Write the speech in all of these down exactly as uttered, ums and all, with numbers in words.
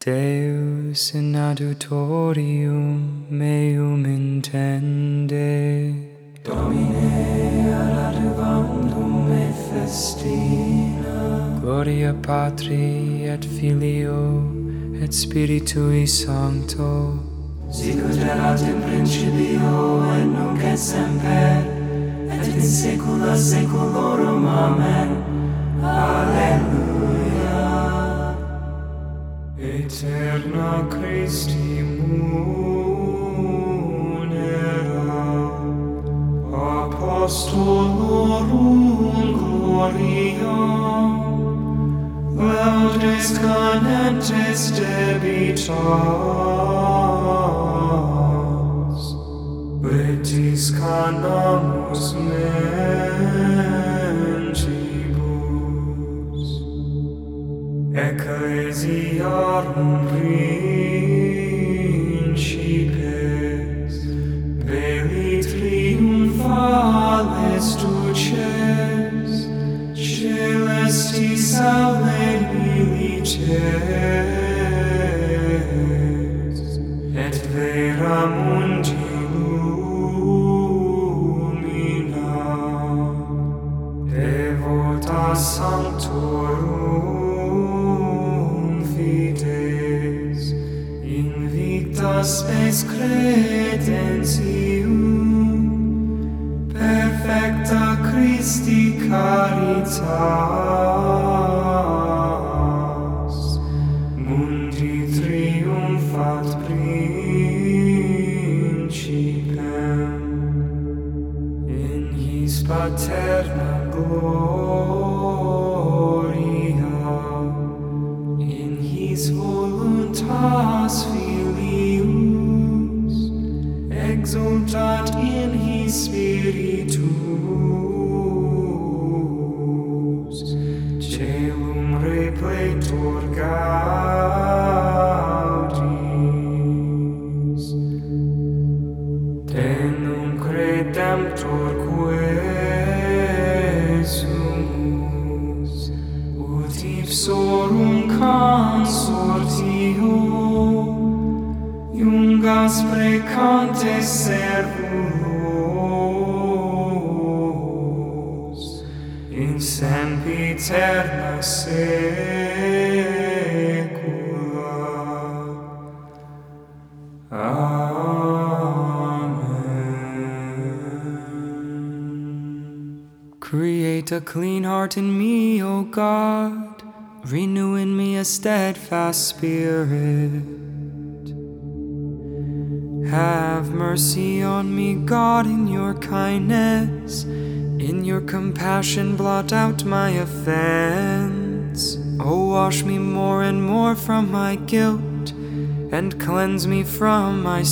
Deus in adjutorium meum intende. Domine ad adjuvandum et festina. Gloria Patri et Filio et Spiritui Sancto. Sicut erat in principio et nunc et semper et in saecula saeculorum. Amen. Alleluia. Aeterna Christi munera, Apostolorum gloria, laudes canentes debitas, vetis canamus mentibus, ecclesiarum principes, belli triumphales duces, celestis aule milites, et vera mundi lumina, devota sanctorum fides, invicta spes credentium, perfecta Christi caritas, mundi triumphat principem, in his paterna gloria, in his voluntas filius, exultat in his spiritus, caelum repletur gaudis, denum credemptor quesumus, ut ipsorum consortio, iungas precantes servulos, in sempiterna saecula. Amen. Create a clean heart in me, O God, renew in me a steadfast spirit. Have mercy on me, God, in your kindness. In your compassion blot out my offense. Oh, wash me more and more from my guilt, and cleanse me from my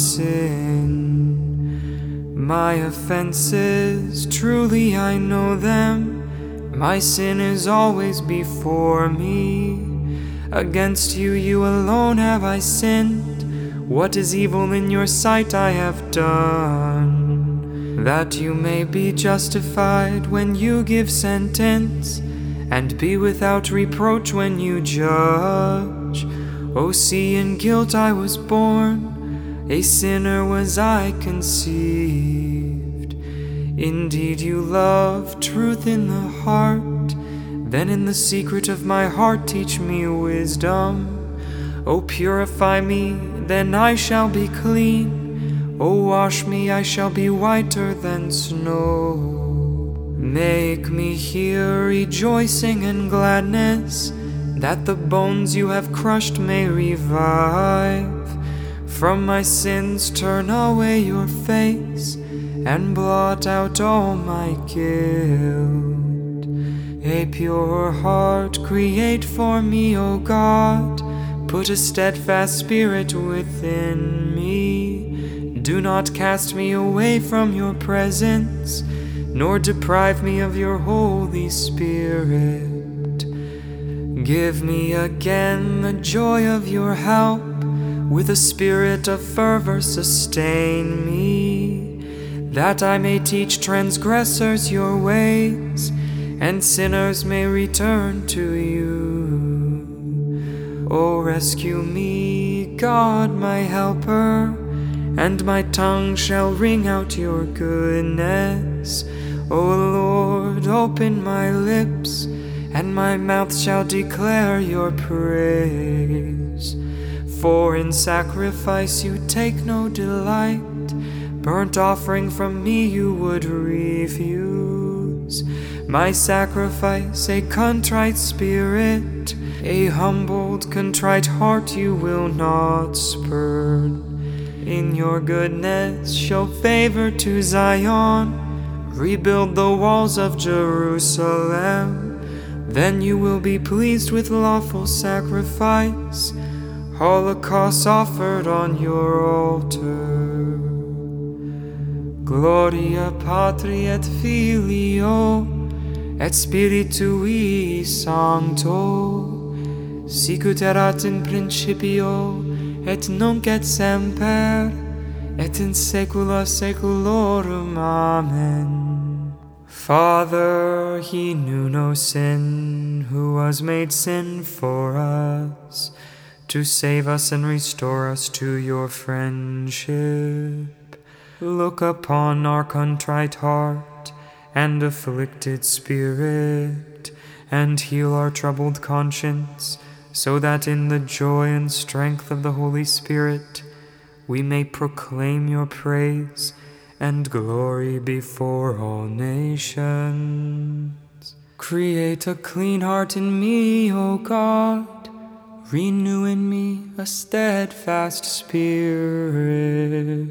sin. My offenses, truly I know them. My sin is always before me. Against you, you alone have I sinned. What is evil in your sight I have done, that you may be justified when you give sentence, and be without reproach when you judge. O see, in guilt I was born, a sinner was I conceived. Indeed you love truth in the heart, then in the secret of my heart teach me wisdom. O purify me, then I shall be clean. O wash me, I shall be whiter than snow. Make me hear rejoicing and gladness, that the bones you have crushed may revive. From my sins turn away your face, and blot out all my guilt. A pure heart create for me, O God. Put a steadfast spirit within me. Do not cast me away from your presence, nor deprive me of your Holy Spirit. Give me again the joy of your help. With a spirit of fervor sustain me, that I may teach transgressors your ways, and sinners may return to you. O rescue me, God my helper, and my tongue shall ring out your goodness. O Lord, open my lips, and my mouth shall declare your praise. For in sacrifice you take no delight, burnt offering from me you would refuse. My sacrifice, a contrite spirit, a humbled, contrite heart you will not spurn. In your goodness show favor to Zion, rebuild the walls of Jerusalem. Then you will be pleased with lawful sacrifice, holocausts offered on your altar. Gloria Patri et Filio et Spiritui Sancto, sicut erat in principio et nunc et semper et in saecula saeculorum. Amen. Father, he knew no sin, who was made sin for us, to save us and restore us to your friendship. Look upon our contrite heart and afflicted spirit, and heal our troubled conscience, so that in the joy and strength of the Holy Spirit we may proclaim your praise and glory before all nations. Create a clean heart in me, O God. Renew in me a steadfast spirit.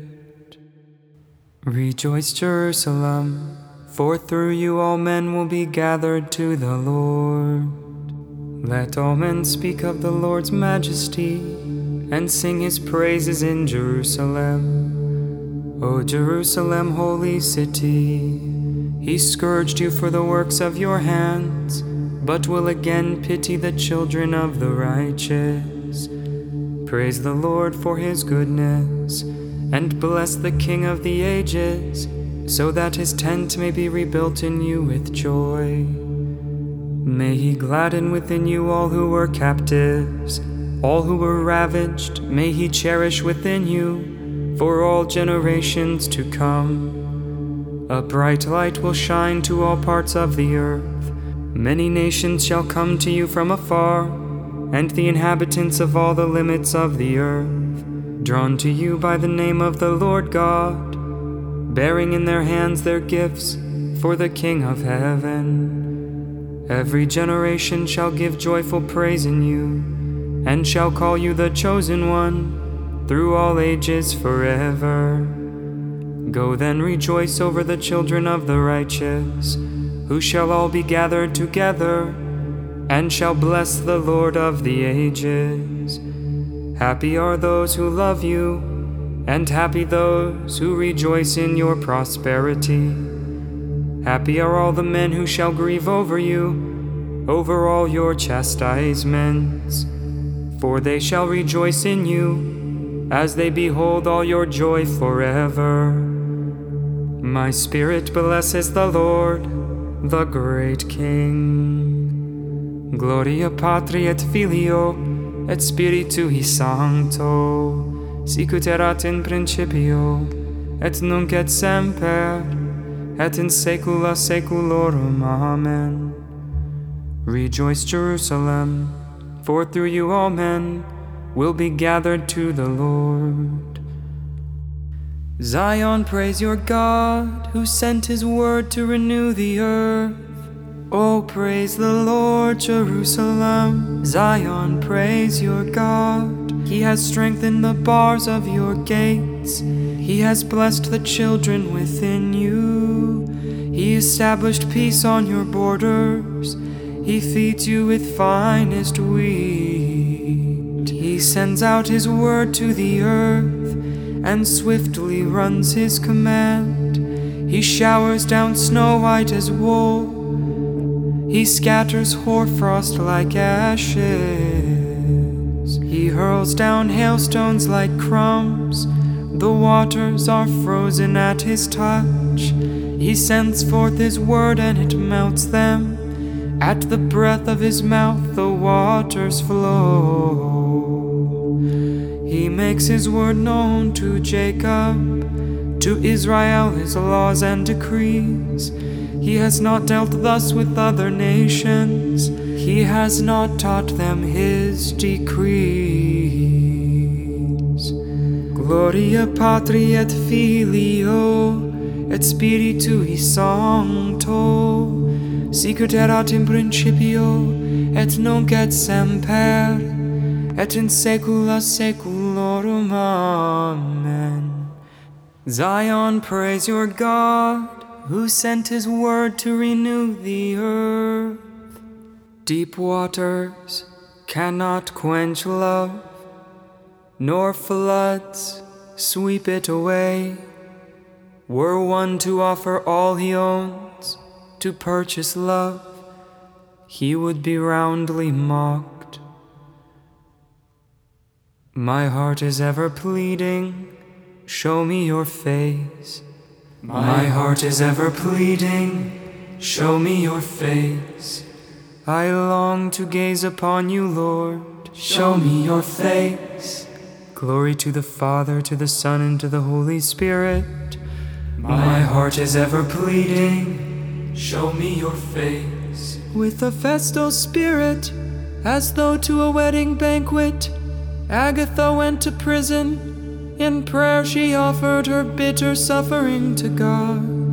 Rejoice, Jerusalem, for through you all men will be gathered to the Lord. Let all men speak of the Lord's majesty and sing his praises in Jerusalem. O Jerusalem, holy city, he scourged you for the works of your hands, but will again pity the children of the righteous. Praise the Lord for his goodness, and bless the King of the ages, so that his tent may be rebuilt in you with joy. May he gladden within you all who were captives, all who were ravaged, may he cherish within you for all generations to come. A bright light will shine to all parts of the earth. Many nations shall come to you from afar, and the inhabitants of all the limits of the earth, drawn to you by the name of the Lord God, bearing in their hands their gifts for the King of heaven. Every generation shall give joyful praise in you, and shall call you the chosen one, through all ages forever. Go then, rejoice over the children of the righteous, who shall all be gathered together, and shall bless the Lord of the ages. Happy are those who love you, and happy those who rejoice in your prosperity. Happy are all the men who shall grieve over you, over all your chastisements, for they shall rejoice in you, as they behold all your joy forever. My spirit blesses the Lord, the great King. Gloria Patri et Filio et Spiritui Sancto, sicut erat in principio et nunc et semper et in saecula saeculorum. Amen. Rejoice, Jerusalem, for through you all men will be gathered to the Lord. Zion, praise your God, who sent his word to renew the earth. Oh, praise the Lord, Jerusalem. Zion, praise your God. He has strengthened the bars of your gates. He has blessed the children within you. He established peace on your borders. He feeds you with finest wheat. He sends out his word to the earth, and swiftly runs his command. He showers down snow white as wool. He scatters hoarfrost like ashes. He hurls down hailstones like crumbs. The waters are frozen at his touch. He sends forth his word and it melts them, At the breath of his mouth the waters flow. He makes his word known to Jacob, to Israel his laws and decrees. He has not dealt thus with other nations. He has not taught them his decrees. Gloria Patri et Filio et Spiritui Sancto, sicut erat in principio, et nunc et semper, et in saecula saeculorum. Amen. Zion, praise your God, who sent his word to renew the earth. Deep waters cannot quench love, nor floods sweep it away. Were one to offer all he owns to purchase love, he would be roundly mocked. My heart is ever pleading, show me your face. My heart is ever pleading, show me your face. I long to gaze upon you, Lord, show me your face. Glory to the Father, to the Son, and to the Holy Spirit. My heart is ever pleading, show me your face. With a festal spirit, as though to a wedding banquet, Agatha went to prison. In prayer she offered her bitter suffering to God.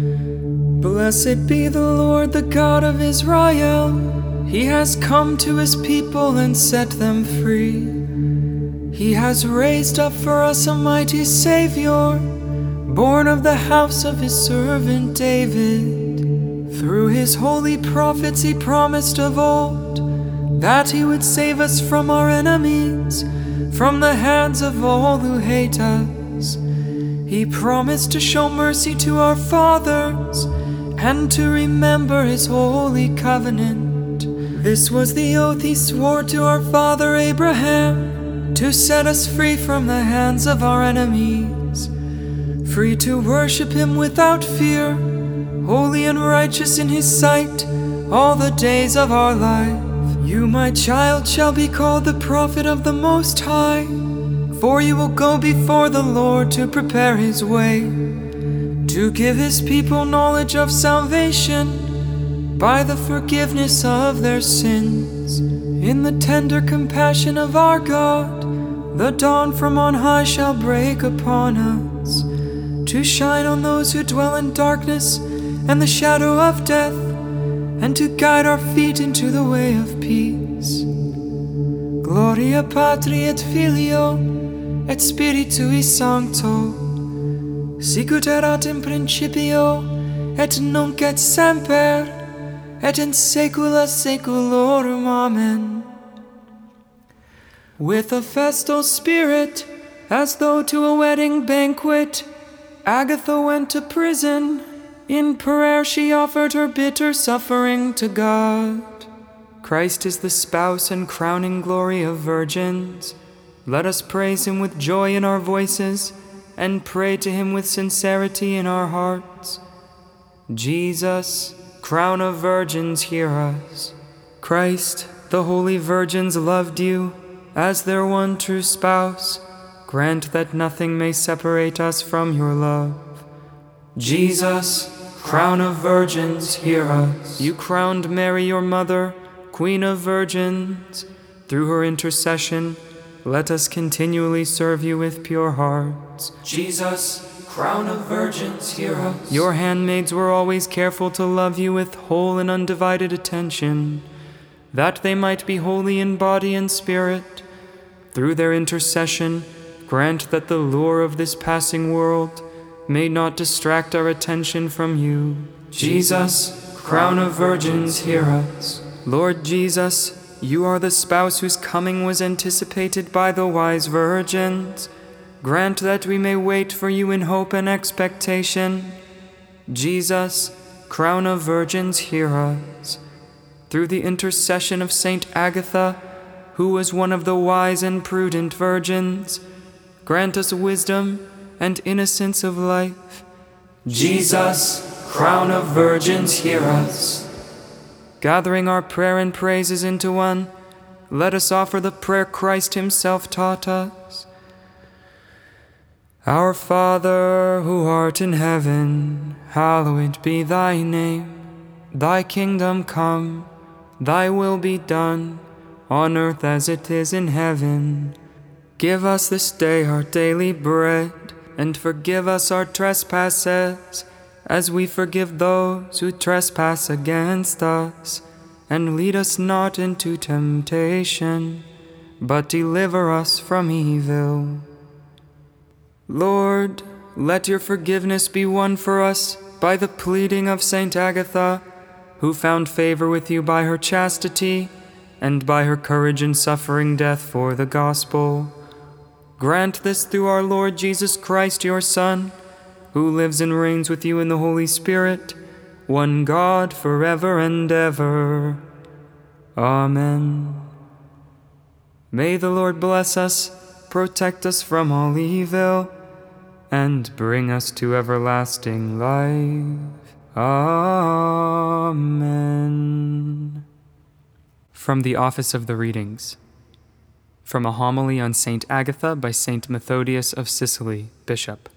Blessed be the Lord, the God of Israel. He has come to his people and set them free. He has raised up for us a mighty Savior, born of the house of his servant David. Through his holy prophets he promised of old that he would save us from our enemies, from the hands of all who hate us. He promised to show mercy to our fathers and to remember his holy covenant. This was the oath he swore to our father Abraham, to set us free from the hands of our enemies, free to worship him without fear, holy and righteous in his sight all the days of our life. You, my child, shall be called the prophet of the Most High, for you will go before the Lord to prepare his way, to give his people knowledge of salvation by the forgiveness of their sins. In the tender compassion of our God, the dawn from on high shall break upon us, to shine on those who dwell in darkness and the shadow of death, and to guide our feet into the way of peace. Gloria Patri et Filio et Spiritui Sancto, sicut erat in principio, et nunc et semper, et in saecula saeculorum. Amen. With a festal spirit, as though to a wedding banquet, Agatha went to prison. In prayer she offered her bitter suffering to God. Christ is the spouse and crowning glory of virgins. Let us praise him with joy in our voices and pray to him with sincerity in our hearts. Jesus, crown of virgins, hear us. Christ, the holy virgins loved you as their one true spouse. Grant that nothing may separate us from your love. Jesus, crown of virgins, hear us. You crowned Mary, your mother, Queen of virgins. Through her intercession, let us continually serve you with pure hearts. Jesus, crown of virgins, hear us. Your handmaids were always careful to love you with whole and undivided attention, that they might be holy in body and spirit. Through their intercession, grant that the lure of this passing world may not distract our attention from you. Jesus, crown of virgins, hear us. Lord Jesus, you are the spouse whose coming was anticipated by the wise virgins. Grant that we may wait for you in hope and expectation. Jesus, crown of virgins, hear us. Through the intercession of Saint Agatha, who was one of the wise and prudent virgins, grant us wisdom and innocence of life. Jesus, crown of virgins, hear us. gathering our prayer and praises into one, let us offer the prayer Christ himself taught us. Our Father, who art in heaven, hallowed be thy name. Thy kingdom come, thy will be done, on earth as it is in heaven. Give us this day our daily bread, and forgive us our trespasses, as we forgive those who trespass against us. And lead us not into temptation, but deliver us from evil. Lord, let your forgiveness be won for us by the pleading of Saint Agatha, who found favor with you by her chastity and by her courage in suffering death for the gospel. Grant this through our Lord Jesus Christ, your Son, who lives and reigns with you in the Holy Spirit, one God, forever and ever. Amen. May the Lord bless us, protect us from all evil, and bring us to everlasting life. Amen. From the Office of the Readings. From a homily on Saint Agatha by Saint Methodius of Sicily, Bishop.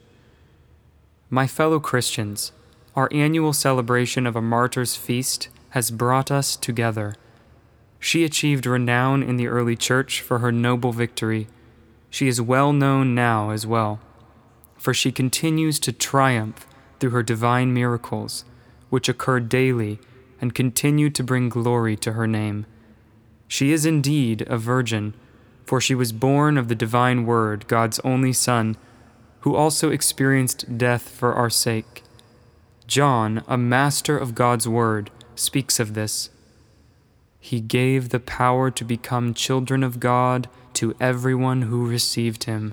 My fellow Christians, our annual celebration of a martyr's feast has brought us together. She achieved renown in the early church for her noble victory. She is well known now as well, for she continues to triumph through her divine miracles, which occur daily and continue to bring glory to her name. She is indeed a virgin, for she was born of the divine Word, God's only Son, who also experienced death for our sake. John, a master of God's Word, speaks of this. He gave the power to become children of God to everyone who received him.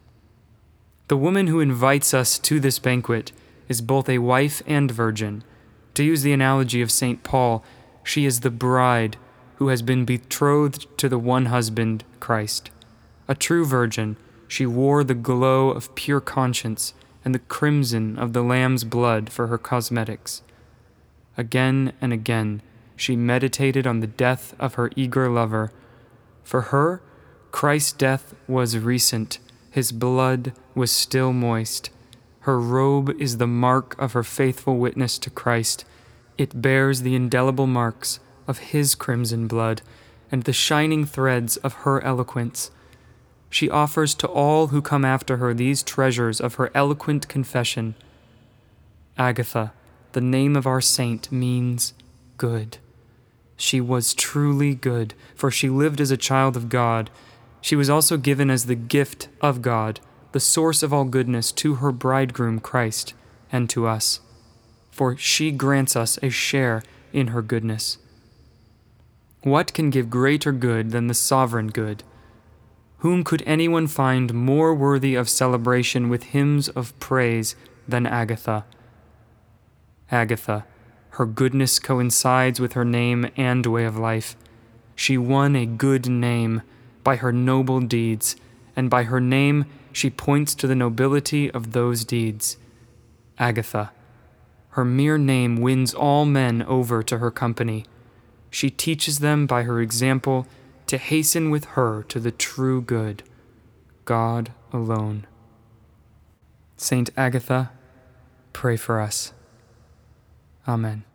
The woman who invites us to this banquet is both a wife and virgin. To use the analogy of Saint Paul, she is the bride who has been betrothed to the one husband, Christ. A true virgin, she wore the glow of pure conscience and the crimson of the Lamb's blood for her cosmetics. Again and again, she meditated on the death of her eager lover. For her, Christ's death was recent, his blood was still moist. Her robe is the mark of her faithful witness to Christ. It bears the indelible marks of his crimson blood and the shining threads of her eloquence. She offers to all who come after her these treasures of her eloquent confession. Agatha, the name of our saint, means good. She was truly good, for she lived as a child of God. She was also given as the gift of God, the source of all goodness, to her bridegroom Christ and to us, for she grants us a share in her goodness. What can give greater good than the sovereign good? Whom could anyone find more worthy of celebration with hymns of praise than Agatha? Agatha, her goodness coincides with her name and way of life. She won a good name by her noble deeds, and by her name she points to the nobility of those deeds. Agatha, her mere name wins all men over to her company. She teaches them by her example to hasten with her to the true good, God alone. Saint Agatha, pray for us. Amen.